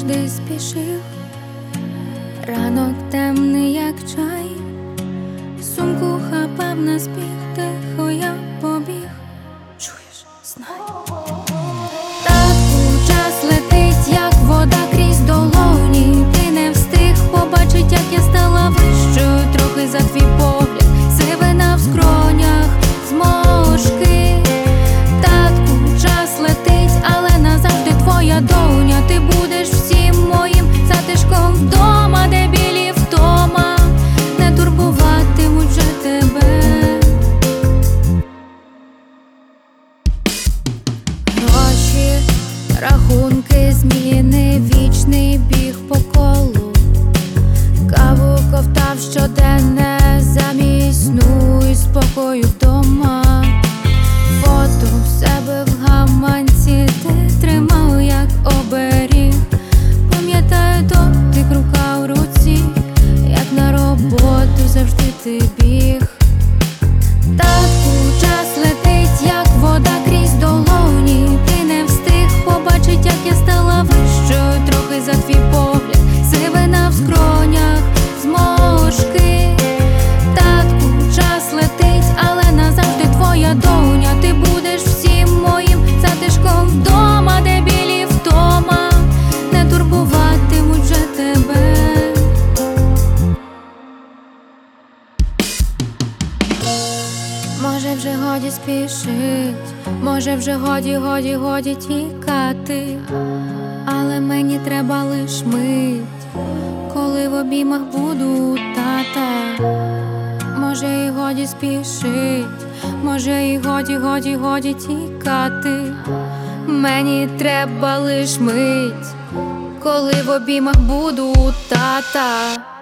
завжди спішив, ранок темний, як чай, сумку хапав наспіх, тихо я побіг. Чуєш, знай. Татку, час летить, як вода крізь долоні. Ти не встиг побачить, як я стала вищою, трохи за твій погляд, сивина в скронях, зморшки. Татку, час летить, але назавжди твоя доня. Ти будеш всім моїм затишком вдома, де білі втома не турбуватимуть вже тебе. Гроші, рахунки, зміни, вічний біг по колу. Каву ковтав щоденне замість сну і спокою вдома. Фото в себе в гаманці ти тримав, як оберіг. Пам'ятаю дотик, рука в руці, як на роботу завжди ти біг. Татку, час летить, як вода крізь долоні. Ти не встиг побачить, як я стала вищою, трохи за твій погляд, сивина в скронях, зморшки. Татку, час летить, але назавжди твоя доня. Ти будеш всім моїм затишком вдома, де білі втома не турбуватимуть вже тебе. Може вже годі спішить, може вже годі тікати, але мені треба лиш мить, коли в обіймах буду у тата. Може і годі спішить, може і годі тікати, мені треба лиш мить, коли в обіймах буду у тата.